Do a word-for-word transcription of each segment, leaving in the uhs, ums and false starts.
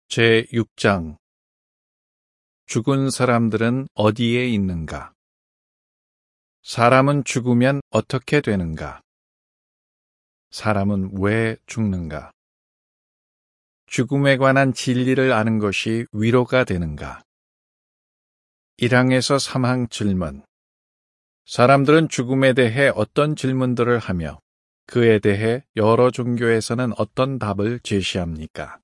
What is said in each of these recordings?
제육 장 죽은 사람들은 어디에 있는가? 사람은 죽으면 어떻게 되는가? 사람은 왜 죽는가? 죽음에 관한 진리를 아는 것이 위로가 되는가? 일 항에서 삼 항 질문. 사람들은 죽음에 대해 어떤 질문들을 하며 그에 대해 여러 종교에서는 어떤 답을 제시합니까?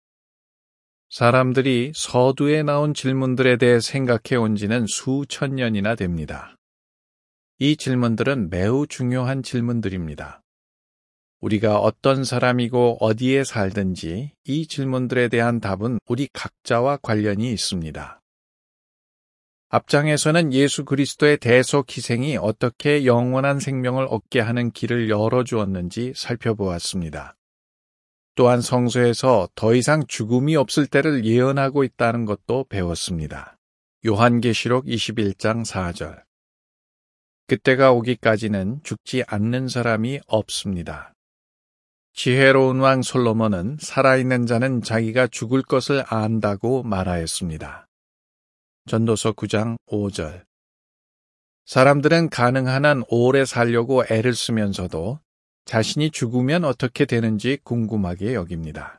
사람들이 서두에 나온 질문들에 대해 생각해 온 지는 수천 년이나 됩니다. 이 질문들은 매우 중요한 질문들입니다. 우리가 어떤 사람이고 어디에 살든지 이 질문들에 대한 답은 우리 각자와 관련이 있습니다. 앞장에서는 예수 그리스도의 대속 희생이 어떻게 영원한 생명을 얻게 하는 길을 열어주었는지 살펴보았습니다. 또한 성서에서 더 이상 죽음이 없을 때를 예언하고 있다는 것도 배웠습니다. 요한계시록 이십일 장 사 절. 그때가 오기까지는 죽지 않는 사람이 없습니다. 지혜로운 왕 솔로몬은 살아있는 자는 자기가 죽을 것을 안다고 말하였습니다. 전도서 구 장 오 절. 사람들은 가능한 한 오래 살려고 애를 쓰면서도 자신이 죽으면 어떻게 되는지 궁금하게 여깁니다.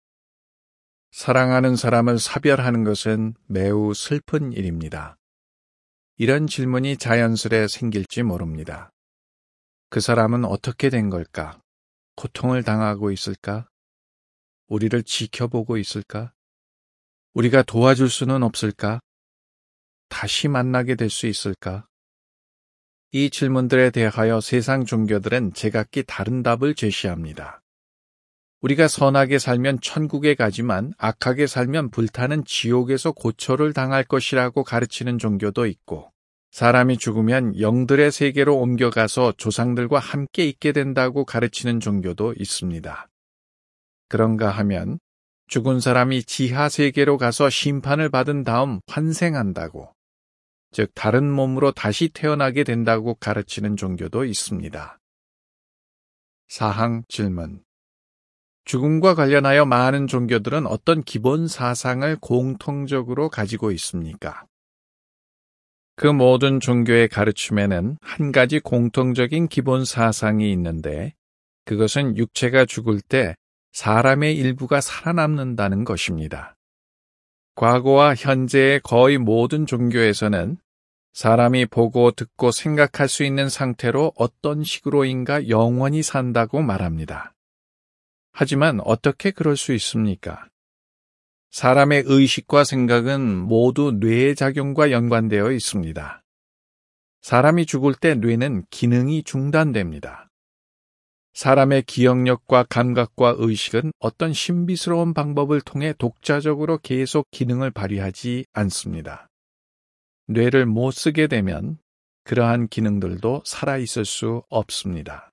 사랑하는 사람을 사별하는 것은 매우 슬픈 일입니다. 이런 질문이 자연스레 생길지 모릅니다. 그 사람은 어떻게 된 걸까? 고통을 당하고 있을까? 우리를 지켜보고 있을까? 우리가 도와줄 수는 없을까? 다시 만나게 될 수 있을까? 이 질문들에 대하여 세상 종교들은 제각기 다른 답을 제시합니다. 우리가 선하게 살면 천국에 가지만 악하게 살면 불타는 지옥에서 고초를 당할 것이라고 가르치는 종교도 있고, 사람이 죽으면 영들의 세계로 옮겨가서 조상들과 함께 있게 된다고 가르치는 종교도 있습니다. 그런가 하면 죽은 사람이 지하 세계로 가서 심판을 받은 다음 환생한다고, 즉 다른 몸으로 다시 태어나게 된다고 가르치는 종교도 있습니다. 사 항 질문. 죽음과 관련하여 많은 종교들은 어떤 기본 사상을 공통적으로 가지고 있습니까? 그 모든 종교의 가르침에는 한 가지 공통적인 기본 사상이 있는데, 그것은 육체가 죽을 때 사람의 일부가 살아남는다는 것입니다. 과거와 현재의 거의 모든 종교에서는 사람이 보고 듣고 생각할 수 있는 상태로 어떤 식으로인가 영원히 산다고 말합니다. 하지만 어떻게 그럴 수 있습니까? 사람의 의식과 생각은 모두 뇌의 작용과 연관되어 있습니다. 사람이 죽을 때 뇌는 기능이 중단됩니다. 사람의 기억력과 감각과 의식은 어떤 신비스러운 방법을 통해 독자적으로 계속 기능을 발휘하지 않습니다. 뇌를 못 쓰게 되면 그러한 기능들도 살아있을 수 없습니다.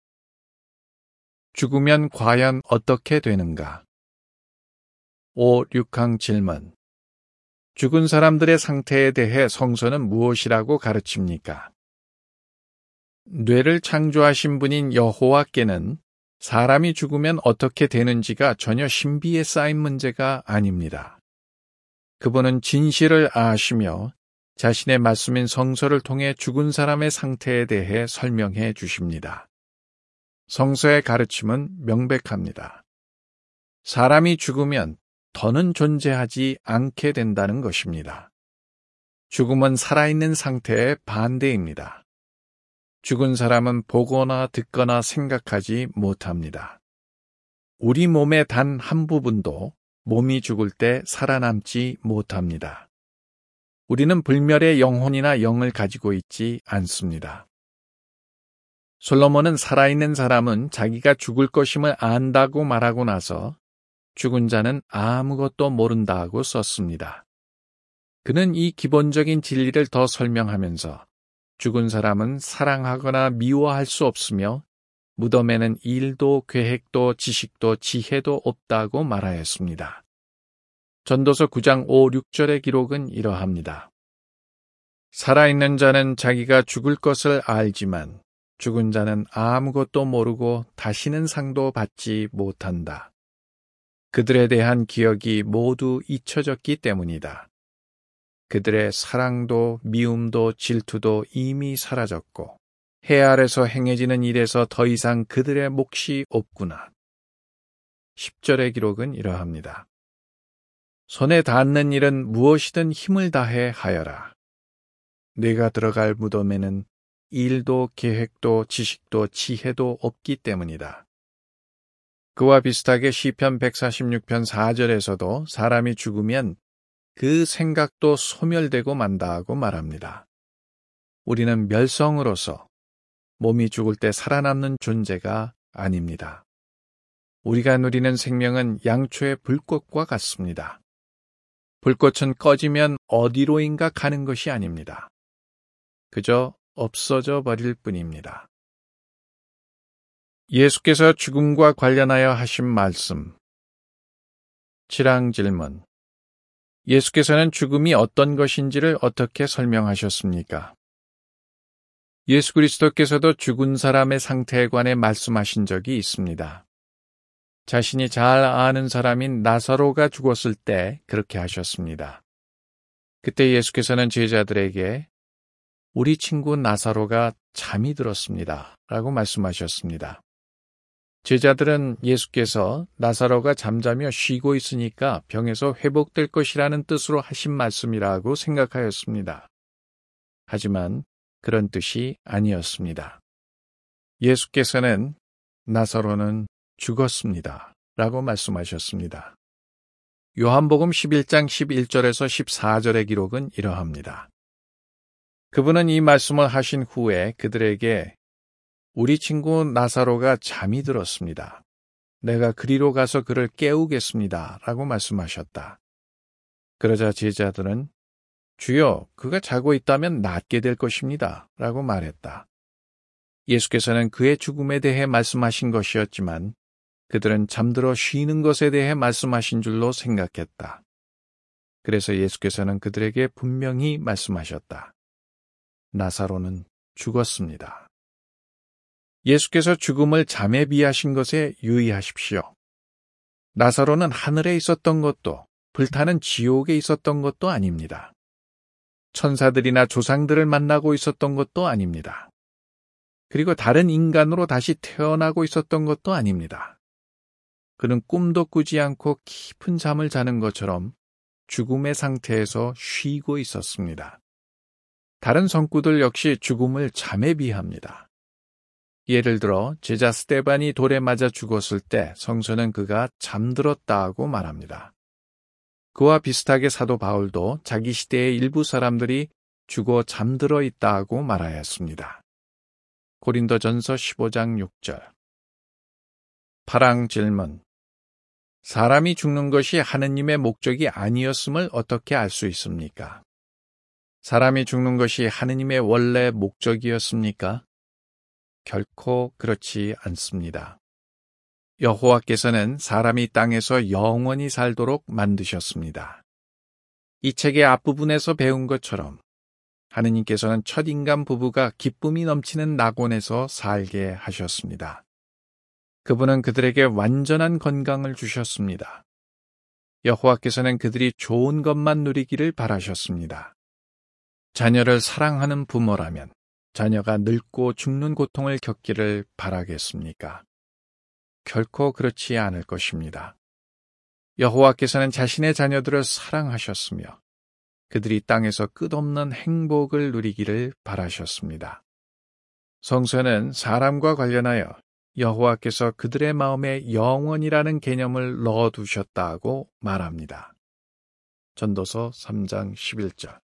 죽으면 과연 어떻게 되는가? 오, 육 항 질문. 죽은 사람들의 상태에 대해 성서는 무엇이라고 가르칩니까? 뇌를 창조하신 분인 여호와께는 사람이 죽으면 어떻게 되는지가 전혀 신비에 쌓인 문제가 아닙니다. 그분은 진실을 아시며 자신의 말씀인 성서를 통해 죽은 사람의 상태에 대해 설명해 주십니다. 성서의 가르침은 명백합니다. 사람이 죽으면 더는 존재하지 않게 된다는 것입니다. 죽음은 살아있는 상태의 반대입니다. 죽은 사람은 보거나 듣거나 생각하지 못합니다. 우리 몸의 단 한 부분도 몸이 죽을 때 살아남지 못합니다. 우리는 불멸의 영혼이나 영을 가지고 있지 않습니다. 솔로몬은 살아있는 사람은 자기가 죽을 것임을 안다고 말하고 나서 죽은 자는 아무것도 모른다고 썼습니다. 그는 이 기본적인 진리를 더 설명하면서 죽은 사람은 사랑하거나 미워할 수 없으며 무덤에는 일도 계획도 지식도 지혜도 없다고 말하였습니다. 전도서 구 장 오, 육 절의 기록은 이러합니다. 살아있는 자는 자기가 죽을 것을 알지만 죽은 자는 아무것도 모르고 다시는 상도 받지 못한다. 그들에 대한 기억이 모두 잊혀졌기 때문이다. 그들의 사랑도 미움도 질투도 이미 사라졌고 해 아래서 행해지는 일에서 더 이상 그들의 몫이 없구나. 십 절의 기록은 이러합니다. 손에 닿는 일은 무엇이든 힘을 다해 하여라. 네가 들어갈 무덤에는 일도 계획도 지식도 지혜도 없기 때문이다. 그와 비슷하게 시편 백사십육 편 사 절에서도 사람이 죽으면 그 생각도 소멸되고 만다고 말합니다. 우리는 멸성으로서 몸이 죽을 때 살아남는 존재가 아닙니다. 우리가 누리는 생명은 양초의 불꽃과 같습니다. 불꽃은 꺼지면 어디로인가 가는 것이 아닙니다. 그저 없어져 버릴 뿐입니다. 예수께서 죽음과 관련하여 하신 말씀. 칠 항 질문. 예수께서는 죽음이 어떤 것인지를 어떻게 설명하셨습니까? 예수 그리스도께서도 죽은 사람의 상태에 관해 말씀하신 적이 있습니다. 자신이 잘 아는 사람인 나사로가 죽었을 때 그렇게 하셨습니다. 그때 예수께서는 제자들에게 우리 친구 나사로가 잠이 들었습니다. 라고 말씀하셨습니다. 제자들은 예수께서 나사로가 잠자며 쉬고 있으니까 병에서 회복될 것이라는 뜻으로 하신 말씀이라고 생각하였습니다. 하지만 그런 뜻이 아니었습니다. 예수께서는 나사로는 죽었습니다. 라고 말씀하셨습니다. 요한복음 십일 장 십일 절에서 십사 절의 기록은 이러합니다. 그분은 이 말씀을 하신 후에 그들에게 우리 친구 나사로가 잠이 들었습니다. 내가 그리로 가서 그를 깨우겠습니다. 라고 말씀하셨다. 그러자 제자들은 주여, 그가 자고 있다면 낫게 될 것입니다. 라고 말했다. 예수께서는 그의 죽음에 대해 말씀하신 것이었지만 그들은 잠들어 쉬는 것에 대해 말씀하신 줄로 생각했다. 그래서 예수께서는 그들에게 분명히 말씀하셨다. 나사로는 죽었습니다. 예수께서 죽음을 잠에 비하신 것에 유의하십시오. 나사로는 하늘에 있었던 것도 불타는 지옥에 있었던 것도 아닙니다. 천사들이나 조상들을 만나고 있었던 것도 아닙니다. 그리고 다른 인간으로 다시 태어나고 있었던 것도 아닙니다. 그는 꿈도 꾸지 않고 깊은 잠을 자는 것처럼 죽음의 상태에서 쉬고 있었습니다. 다른 성구들 역시 죽음을 잠에 비합니다. 예를 들어 제자 스데반이 돌에 맞아 죽었을 때 성서는 그가 잠들었다고 말합니다. 그와 비슷하게 사도 바울도 자기 시대의 일부 사람들이 죽어 잠들어 있다고 말하였습니다. 고린도전서 십오 장 육 절. 팔 항 질문. 사람이 죽는 것이 하느님의 목적이 아니었음을 어떻게 알 수 있습니까? 사람이 죽는 것이 하느님의 원래 목적이었습니까? 결코 그렇지 않습니다. 여호와께서는 사람이 땅에서 영원히 살도록 만드셨습니다. 이 책의 앞부분에서 배운 것처럼 하느님께서는 첫 인간 부부가 기쁨이 넘치는 낙원에서 살게 하셨습니다. 그분은 그들에게 완전한 건강을 주셨습니다. 여호와께서는 그들이 좋은 것만 누리기를 바라셨습니다. 자녀를 사랑하는 부모라면 자녀가 늙고 죽는 고통을 겪기를 바라겠습니까? 결코 그렇지 않을 것입니다. 여호와께서는 자신의 자녀들을 사랑하셨으며 그들이 땅에서 끝없는 행복을 누리기를 바라셨습니다. 성서는 사람과 관련하여 여호와께서 그들의 마음에 영원이라는 개념을 넣어두셨다고 말합니다. 전도서 삼 장 십일 절.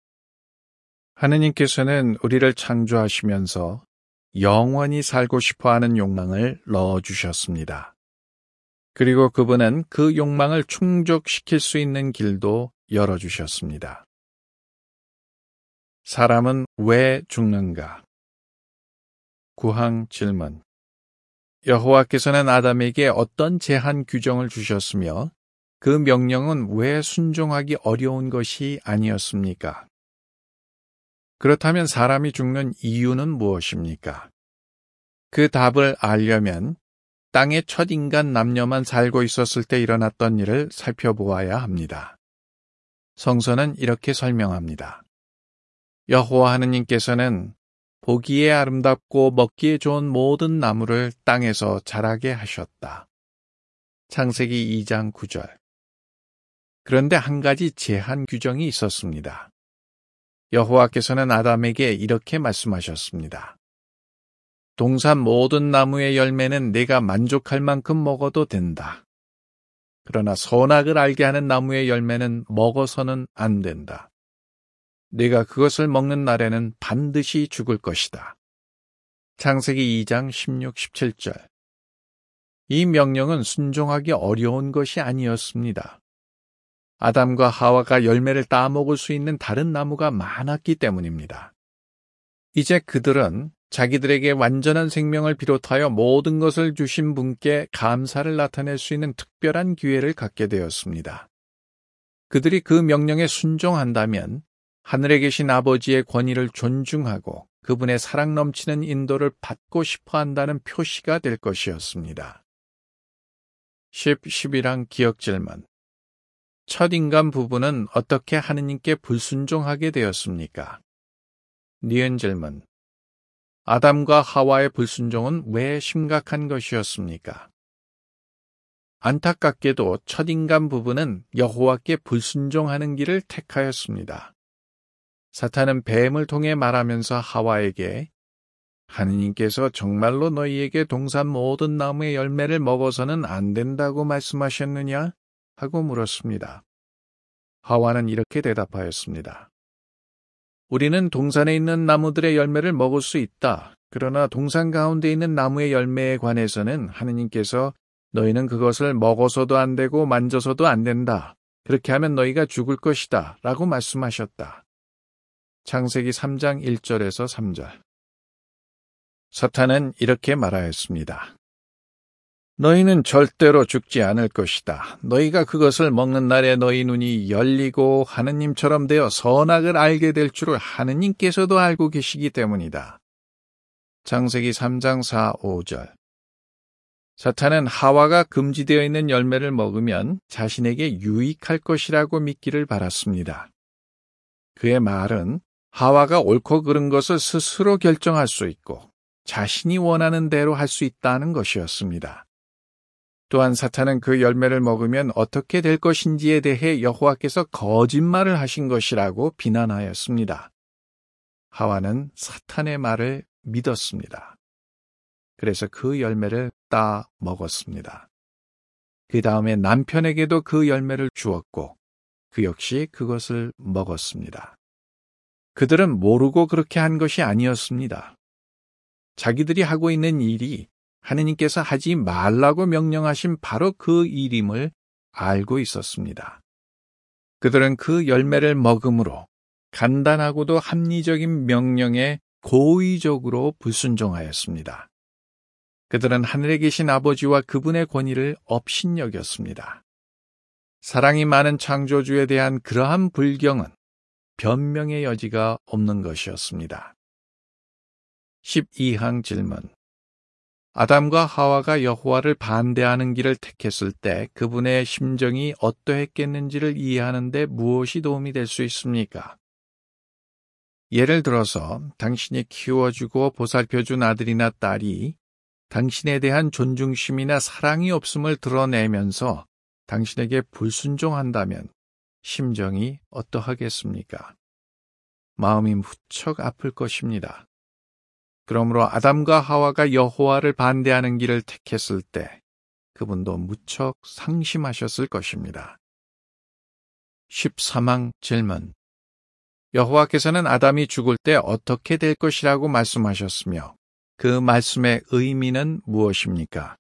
하느님께서는 우리를 창조하시면서 영원히 살고 싶어하는 욕망을 넣어주셨습니다. 그리고 그분은 그 욕망을 충족시킬 수 있는 길도 열어주셨습니다. 사람은 왜 죽는가? 구 항 질문. 여호와께서는 아담에게 어떤 제한 규정을 주셨으며 그 명령은 왜 순종하기 어려운 것이 아니었습니까? 그렇다면 사람이 죽는 이유는 무엇입니까? 그 답을 알려면 땅의 첫 인간 남녀만 살고 있었을 때 일어났던 일을 살펴보아야 합니다. 성서는 이렇게 설명합니다. 여호와 하느님께서는 보기에 아름답고 먹기에 좋은 모든 나무를 땅에서 자라게 하셨다. 창세기 이 장 구 절. 그런데 한 가지 제한 규정이 있었습니다. 여호와께서는 아담에게 이렇게 말씀하셨습니다. 동산 모든 나무의 열매는 내가 만족할 만큼 먹어도 된다. 그러나 선악을 알게 하는 나무의 열매는 먹어서는 안 된다. 네가 그것을 먹는 날에는 반드시 죽을 것이다. 창세기 이 장 십육, 십칠 절. 이 명령은 순종하기 어려운 것이 아니었습니다. 아담과 하와가 열매를 따먹을 수 있는 다른 나무가 많았기 때문입니다. 이제 그들은 자기들에게 완전한 생명을 비롯하여 모든 것을 주신 분께 감사를 나타낼 수 있는 특별한 기회를 갖게 되었습니다. 그들이 그 명령에 순종한다면 하늘에 계신 아버지의 권위를 존중하고 그분의 사랑 넘치는 인도를 받고 싶어 한다는 표시가 될 것이었습니다. 십, 십일 항 기억 질문. 첫 인간 부부는 어떻게 하느님께 불순종하게 되었습니까? 니은 질문. 아담과 하와의 불순종은 왜 심각한 것이었습니까? 안타깝게도 첫 인간 부부는 여호와께 불순종하는 길을 택하였습니다. 사탄은 뱀을 통해 말하면서 하와에게 하느님께서 정말로 너희에게 동산 모든 나무의 열매를 먹어서는 안 된다고 말씀하셨느냐? 하고 물었습니다. 하와는 이렇게 대답하였습니다. 우리는 동산에 있는 나무들의 열매를 먹을 수 있다. 그러나 동산 가운데 있는 나무의 열매에 관해서는 하느님께서 너희는 그것을 먹어서도 안 되고 만져서도 안 된다. 그렇게 하면 너희가 죽을 것이다. 라고 말씀하셨다. 창세기 삼 장 일 절에서 삼 절. 사탄은 이렇게 말하였습니다. 너희는 절대로 죽지 않을 것이다. 너희가 그것을 먹는 날에 너희 눈이 열리고 하느님처럼 되어 선악을 알게 될 줄을 하느님께서도 알고 계시기 때문이다. 창세기 삼 장 사, 오 절. 사탄은 하와가 금지되어 있는 열매를 먹으면 자신에게 유익할 것이라고 믿기를 바랐습니다. 그의 말은 하와가 옳고 그른 것을 스스로 결정할 수 있고 자신이 원하는 대로 할 수 있다는 것이었습니다. 또한 사탄은 그 열매를 먹으면 어떻게 될 것인지에 대해 여호와께서 거짓말을 하신 것이라고 비난하였습니다. 하와는 사탄의 말을 믿었습니다. 그래서 그 열매를 따 먹었습니다. 그 다음에 남편에게도 그 열매를 주었고 그 역시 그것을 먹었습니다. 그들은 모르고 그렇게 한 것이 아니었습니다. 자기들이 하고 있는 일이 하느님께서 하지 말라고 명령하신 바로 그 일임을 알고 있었습니다. 그들은 그 열매를 먹음으로 간단하고도 합리적인 명령에 고의적으로 불순종하였습니다. 그들은 하늘에 계신 아버지와 그분의 권위를 업신여겼습니다. 사랑이 많은 창조주에 대한 그러한 불경은 변명의 여지가 없는 것이었습니다. 십이 항 질문. 아담과 하와가 여호와를 반대하는 길을 택했을 때 그분의 심정이 어떠했겠는지를 이해하는 데 무엇이 도움이 될 수 있습니까? 예를 들어서 당신이 키워주고 보살펴준 아들이나 딸이 당신에 대한 존중심이나 사랑이 없음을 드러내면서 당신에게 불순종한다면 심정이 어떠하겠습니까? 마음이 무척 아플 것입니다. 그러므로 아담과 하와가 여호와를 반대하는 길을 택했을 때 그분도 무척 상심하셨을 것입니다. 십삼 항 질문. 여호와께서는 아담이 죽을 때 어떻게 될 것이라고 말씀하셨으며 그 말씀의 의미는 무엇입니까?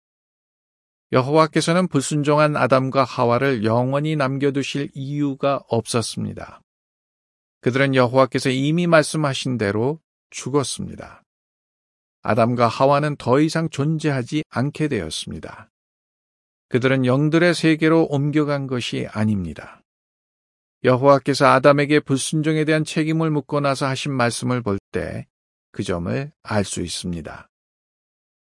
여호와께서는 불순종한 아담과 하와를 영원히 남겨두실 이유가 없었습니다. 그들은 여호와께서 이미 말씀하신 대로 죽었습니다. 아담과 하와는 더 이상 존재하지 않게 되었습니다. 그들은 영들의 세계로 옮겨간 것이 아닙니다. 여호와께서 아담에게 불순종에 대한 책임을 묻고 나서 하신 말씀을 볼 때 그 점을 알 수 있습니다.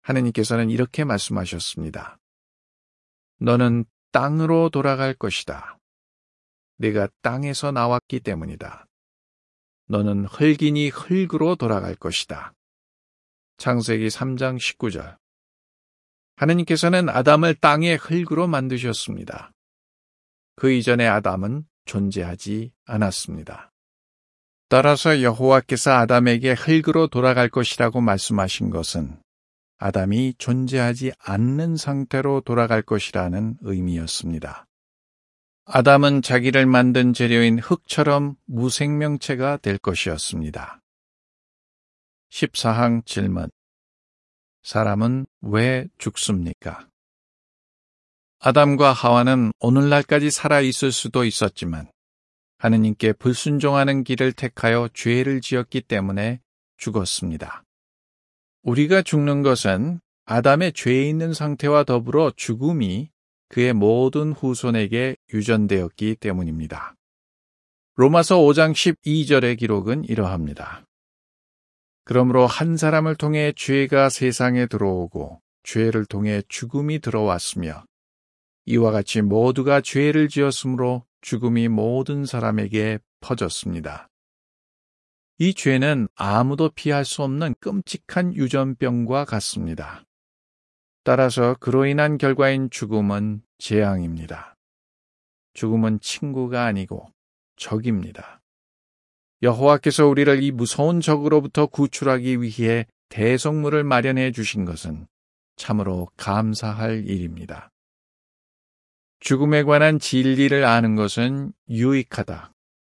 하느님께서는 이렇게 말씀하셨습니다. 너는 땅으로 돌아갈 것이다. 네가 땅에서 나왔기 때문이다. 너는 흙이니 흙으로 돌아갈 것이다. 창세기 삼 장 십구 절. 하느님께서는 아담을 땅의 흙으로 만드셨습니다. 그 이전에 아담은 존재하지 않았습니다. 따라서 여호와께서 아담에게 흙으로 돌아갈 것이라고 말씀하신 것은 아담이 존재하지 않는 상태로 돌아갈 것이라는 의미였습니다. 아담은 자기를 만든 재료인 흙처럼 무생명체가 될 것이었습니다. 십사 항 질문. 사람은 왜 죽습니까? 아담과 하와는 오늘날까지 살아 있을 수도 있었지만 하느님께 불순종하는 길을 택하여 죄를 지었기 때문에 죽었습니다. 우리가 죽는 것은 아담의 죄에 있는 상태와 더불어 죽음이 그의 모든 후손에게 유전되었기 때문입니다. 로마서 오 장 십이 절의 기록은 이러합니다. 그러므로 한 사람을 통해 죄가 세상에 들어오고 죄를 통해 죽음이 들어왔으며 이와 같이 모두가 죄를 지었으므로 죽음이 모든 사람에게 퍼졌습니다. 이 죄는 아무도 피할 수 없는 끔찍한 유전병과 같습니다. 따라서 그로 인한 결과인 죽음은 재앙입니다. 죽음은 친구가 아니고 적입니다. 여호와께서 우리를 이 무서운 적으로부터 구출하기 위해 대속물을 마련해 주신 것은 참으로 감사할 일입니다. 죽음에 관한 진리를 아는 것은 유익하다.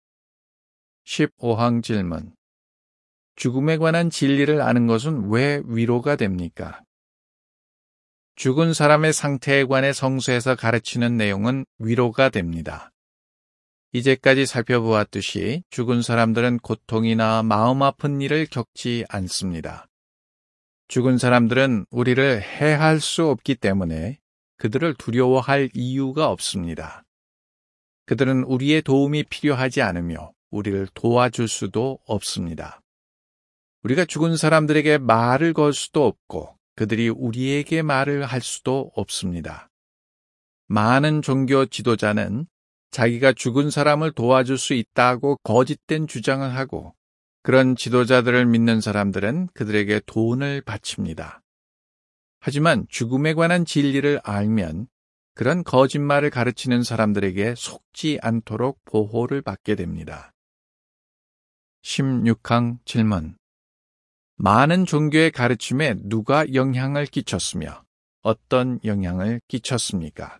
십오 항 질문. 죽음에 관한 진리를 아는 것은 왜 위로가 됩니까? 죽은 사람의 상태에 관해 성서에서 가르치는 내용은 위로가 됩니다. 이제까지 살펴보았듯이 죽은 사람들은 고통이나 마음 아픈 일을 겪지 않습니다. 죽은 사람들은 우리를 해할 수 없기 때문에 그들을 두려워할 이유가 없습니다. 그들은 우리의 도움이 필요하지 않으며 우리를 도와줄 수도 없습니다. 우리가 죽은 사람들에게 말을 걸 수도 없고 그들이 우리에게 말을 할 수도 없습니다. 많은 종교 지도자는 자기가 죽은 사람을 도와줄 수 있다고 거짓된 주장을 하고 그런 지도자들을 믿는 사람들은 그들에게 돈을 바칩니다. 하지만 죽음에 관한 진리를 알면 그런 거짓말을 가르치는 사람들에게 속지 않도록 보호를 받게 됩니다. 십육 항 질문. 많은 종교의 가르침에 누가 영향을 끼쳤으며 어떤 영향을 끼쳤습니까?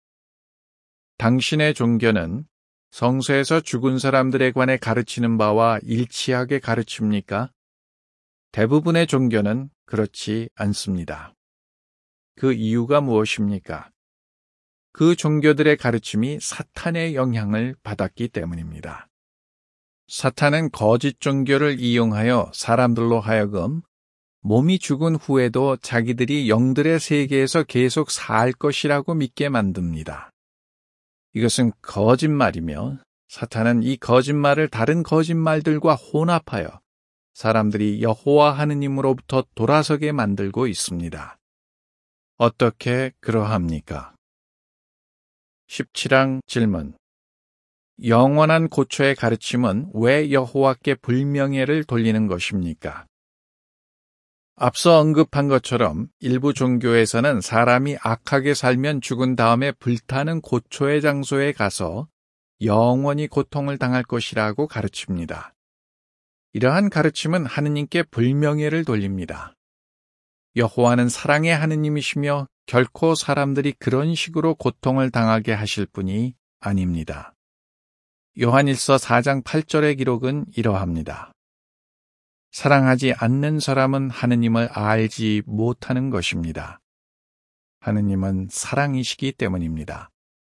당신의 종교는 성서에서 죽은 사람들에 관해 가르치는 바와 일치하게 가르칩니까? 대부분의 종교는 그렇지 않습니다. 그 이유가 무엇입니까? 그 종교들의 가르침이 사탄의 영향을 받았기 때문입니다. 사탄은 거짓 종교를 이용하여 사람들로 하여금 몸이 죽은 후에도 자기들이 영들의 세계에서 계속 살 것이라고 믿게 만듭니다. 이것은 거짓말이며 사탄은 이 거짓말을 다른 거짓말들과 혼합하여 사람들이 여호와 하느님으로부터 돌아서게 만들고 있습니다. 어떻게 그러합니까? 십칠 항 질문. 영원한 고초의 가르침은 왜 여호와께 불명예를 돌리는 것입니까? 앞서 언급한 것처럼 일부 종교에서는 사람이 악하게 살면 죽은 다음에 불타는 고초의 장소에 가서 영원히 고통을 당할 것이라고 가르칩니다. 이러한 가르침은 하느님께 불명예를 돌립니다. 여호와는 사랑의 하느님이시며 결코 사람들이 그런 식으로 고통을 당하게 하실 분이 아닙니다. 요한일서 사 장 팔 절의 기록은 이러합니다. 사랑하지 않는 사람은 하느님을 알지 못하는 것입니다. 하느님은 사랑이시기 때문입니다.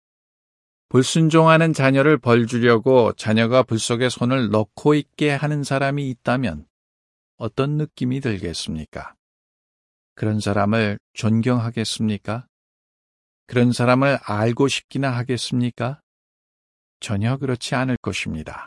불순종하는 자녀를 벌주려고 자녀가 불 속에 손을 넣고 있게 하는 사람이 있다면 어떤 느낌이 들겠습니까? 그런 사람을 존경하겠습니까? 그런 사람을 알고 싶기나 하겠습니까? 전혀 그렇지 않을 것입니다.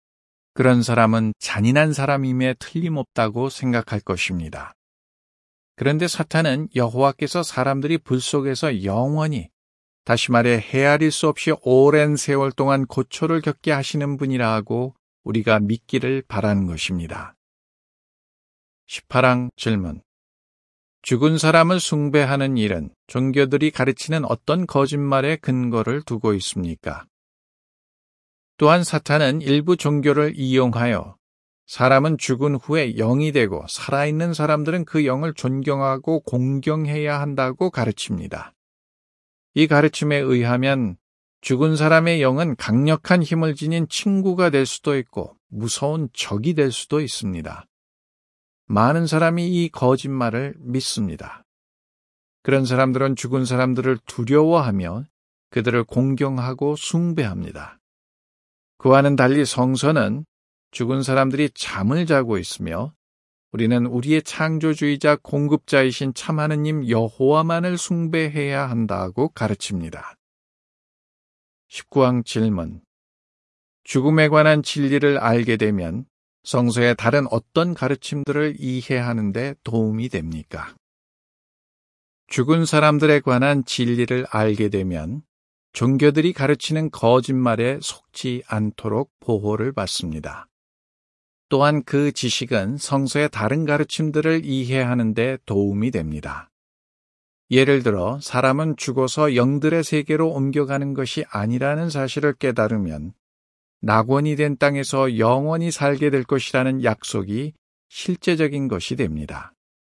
그런 사람은 잔인한 사람임에 틀림없다고 생각할 것입니다. 그런데 사탄은 여호와께서 사람들이 불 속에서 영원히, 다시 말해 헤아릴 수 없이 오랜 세월 동안 고초를 겪게 하시는 분이라고 우리가 믿기를 바라는 것입니다. 십팔 항 질문. 죽은 사람을 숭배하는 일은 종교들이 가르치는 어떤 거짓말에 근거를 두고 있습니까? 또한 사탄은 일부 종교를 이용하여 사람은 죽은 후에 영이 되고 살아있는 사람들은 그 영을 존경하고 공경해야 한다고 가르칩니다. 이 가르침에 의하면 죽은 사람의 영은 강력한 힘을 지닌 친구가 될 수도 있고 무서운 적이 될 수도 있습니다. 많은 사람이 이 거짓말을 믿습니다. 그런 사람들은 죽은 사람들을 두려워하며 그들을 공경하고 숭배합니다. 그와는 달리 성서는 죽은 사람들이 잠을 자고 있으며 우리는 우리의 창조주의자 공급자이신 참 하느님 여호와만을 숭배해야 한다고 가르칩니다. 십구 항 질문. 죽음에 관한 진리를 알게 되면 성서의 다른 어떤 가르침들을 이해하는 데 도움이 됩니까? 죽은 사람들에 관한 진리를 알게 되면 종교들이 가르치는 거짓말에 속지 않도록 보호를 받습니다. 또한 그 지식은 성서의 다른 가르침들을 이해하는 데 도움이 됩니다. 예를 들어 사람은 죽어서 영들의 세계로 옮겨가는 것이 아니라는 사실을 깨달으면 낙원이 된 땅에서 영원히 살게 될 것이라는 약속이 실제적인 것이 됩니다.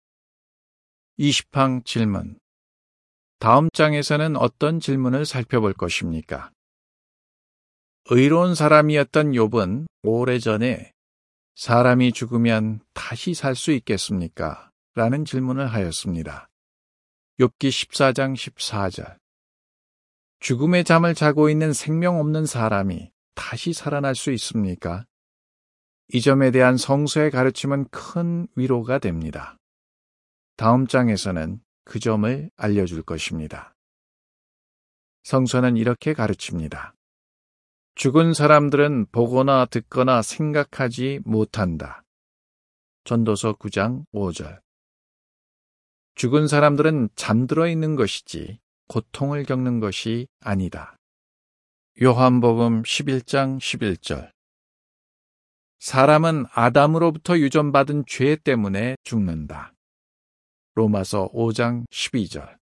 이십 항 질문. 다음 장에서는 어떤 질문을 살펴볼 것입니까? 의로운 사람이었던 욥은 오래전에 사람이 죽으면 다시 살 수 있겠습니까? 라는 질문을 하였습니다. 욥기 십사 장 십사 절. 죽음의 잠을 자고 있는 생명 없는 사람이 다시 살아날 수 있습니까? 이 점에 대한 성서의 가르침은 큰 위로가 됩니다. 다음 장에서는 그 점을 알려줄 것입니다. 성서는 이렇게 가르칩니다. 죽은 사람들은 보거나 듣거나 생각하지 못한다. 전도서 구 장 오 절. 죽은 사람들은 잠들어 있는 것이지 고통을 겪는 것이 아니다. 요한복음 십일 장 십일 절. 사람은 아담으로부터 유전받은 죄 때문에 죽는다. 로마서 오 장 십이 절.